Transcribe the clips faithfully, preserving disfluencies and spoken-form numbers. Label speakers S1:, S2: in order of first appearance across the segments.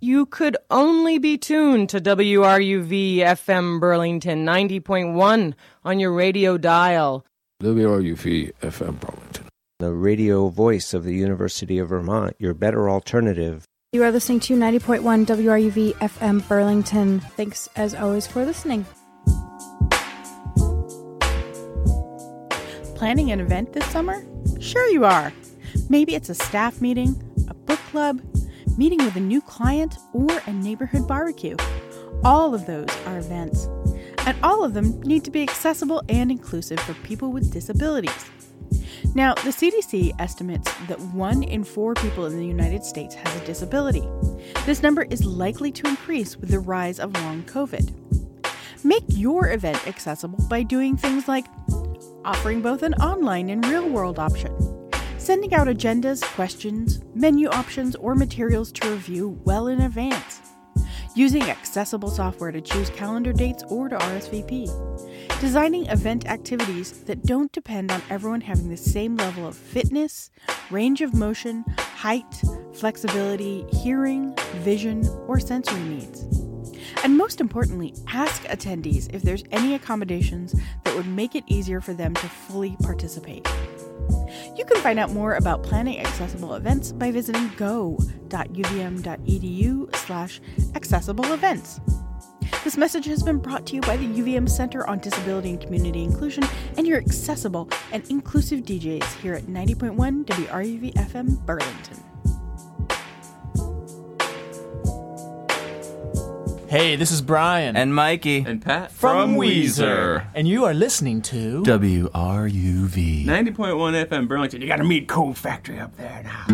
S1: you could only be tuned to W R U V F M Burlington ninety point one on your radio dial.
S2: W R U V F M Burlington,
S3: the radio voice of the University of Vermont, your better alternative.
S4: You are listening to ninety point one W R U V F M Burlington. Thanks, as always, for listening.
S5: Planning an event this summer? Sure you are. Maybe it's a staff meeting, a book club, meeting with a new client, or a neighborhood barbecue. All of those are events, and all of them need to be accessible and inclusive for people with disabilities. Now, the C D C estimates that one in four people in the United States has a disability. This number is likely to increase with the rise of long COVID. Make your event accessible by doing things like offering both an online and real-world option, sending out agendas, questions, menu options, or materials to review well in advance, using accessible software to choose calendar dates or to R S V P, designing event activities that don't depend on everyone having the same level of fitness, range of motion, height, flexibility, hearing, vision, or sensory needs. And most importantly, ask attendees if there's any accommodations that would make it easier for them to fully participate. You can find out more about planning accessible events by visiting go.uvm.edu slash accessible events. This message has been brought to you by the U V M Center on Disability and Community Inclusion and your accessible and inclusive D Js here at ninety point one W R U V F M Burlington.
S6: Hey, this is Brian.
S7: And Mikey.
S8: And Pat.
S6: From, From Weezer. And you are listening to
S7: W R U V.
S8: ninety point one F M Burlington. You got to meet Cold Factory up there now.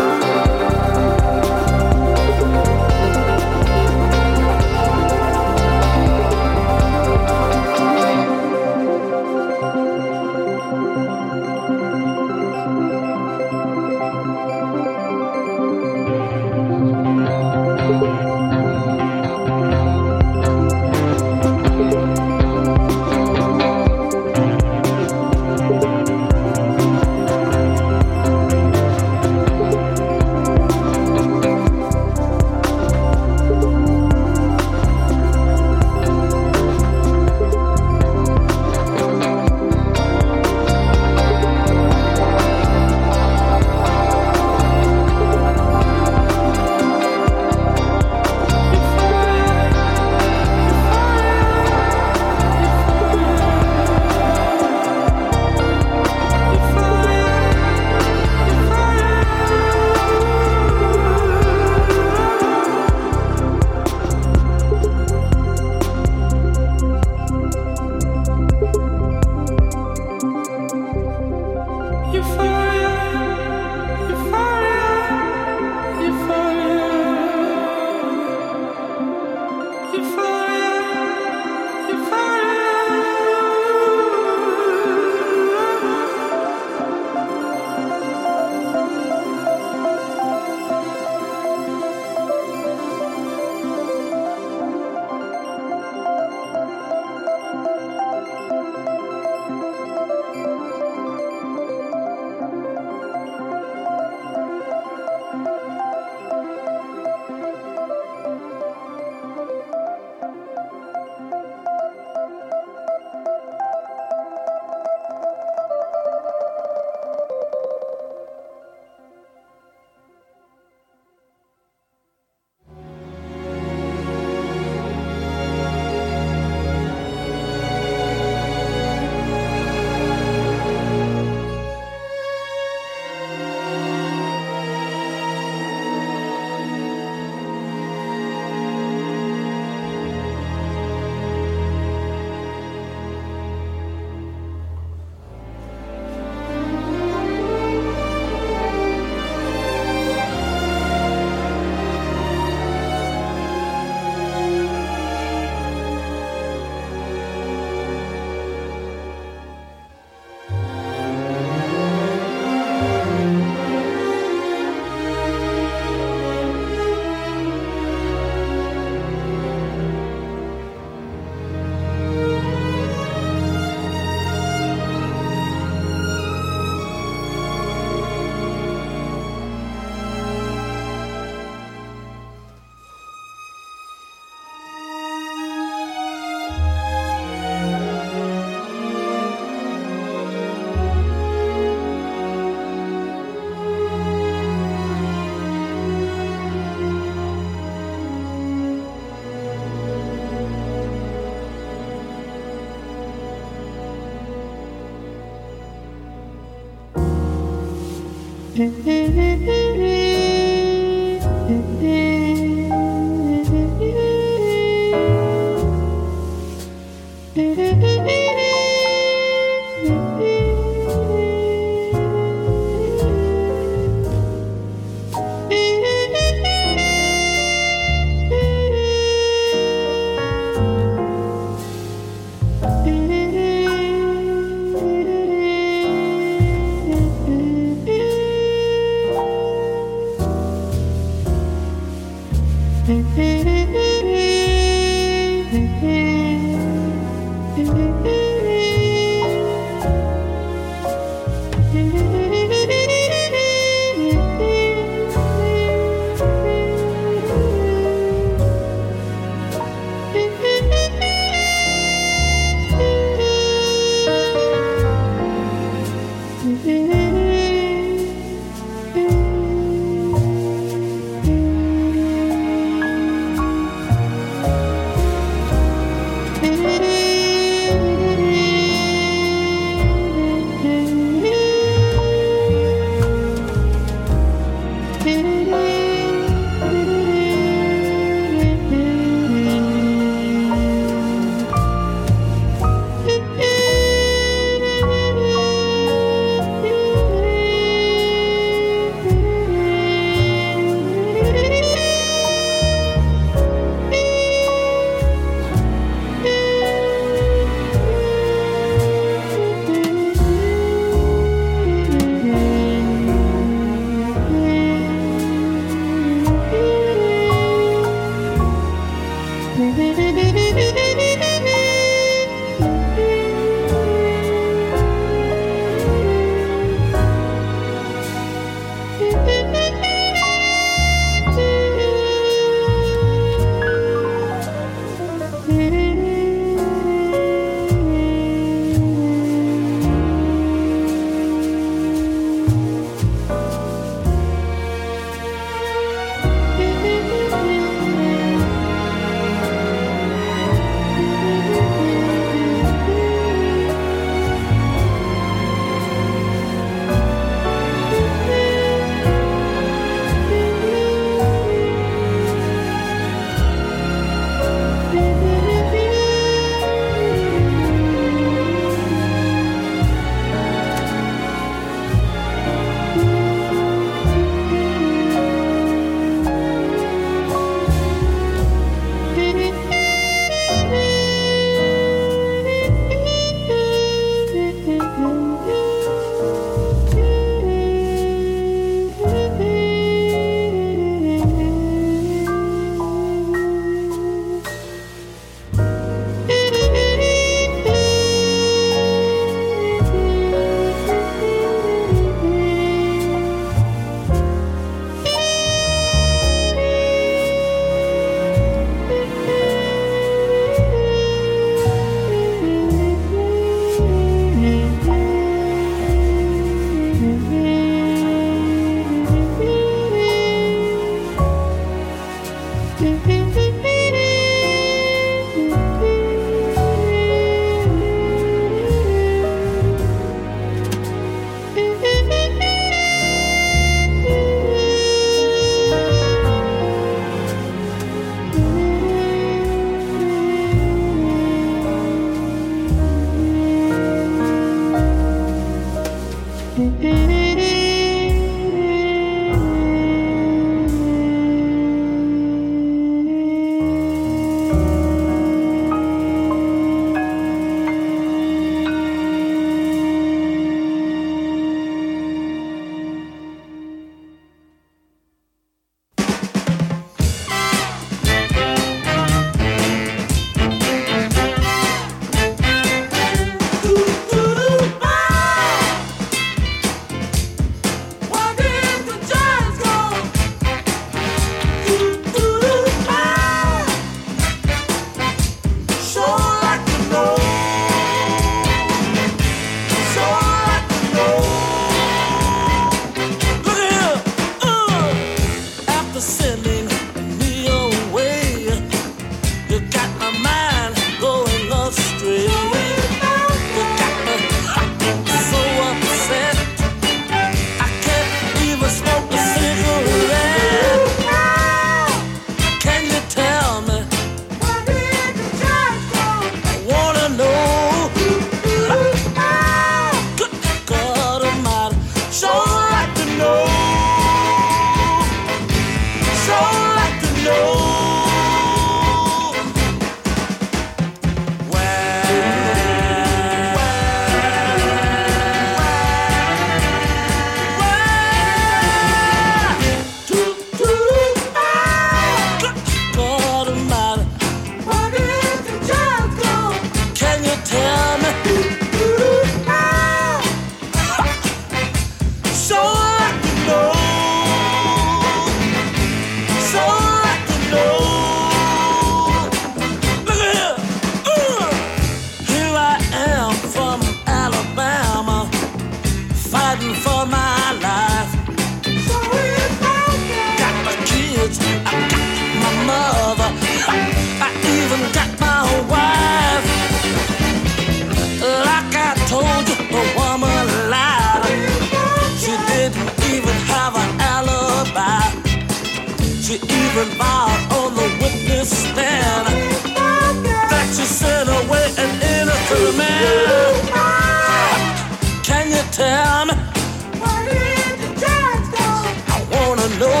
S9: involved on the witness stand. That you sent away an innocent man. Can you tell me? Where did the judge go? I wanna know.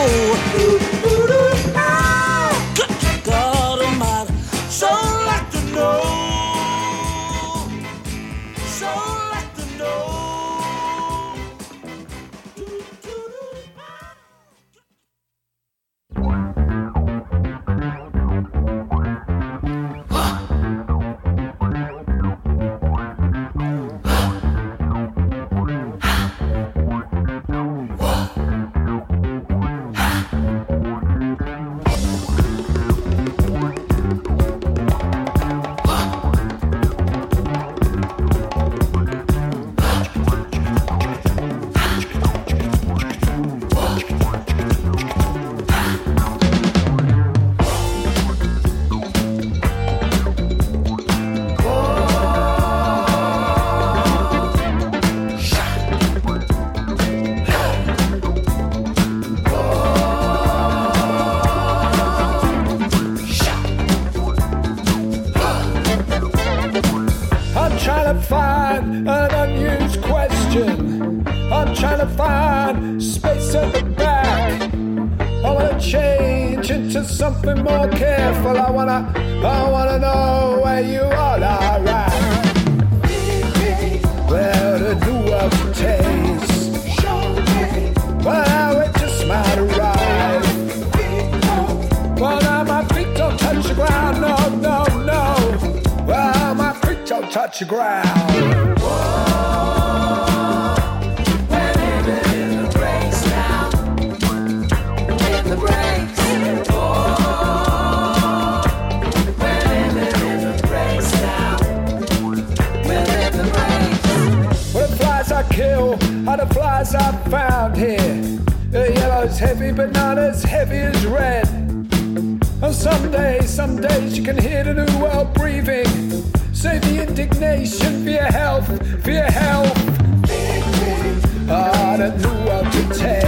S9: Good God Almighty, so like to know. So like to know.
S10: Something more careful. I wanna, I wanna know where you all are at. Where to do up taste. Well, now it just might arrive. Well, now my feet don't touch the ground. No, no, no. Well, my feet don't touch the ground. Whoa. We're living in the breaks now. In the breaks. I kill are the flies I found here. The yellow's heavy, but not as heavy as red. And some days, some days you can hear the new world breathing. Save the indignation for your health, for your health. Ah, the new world to take.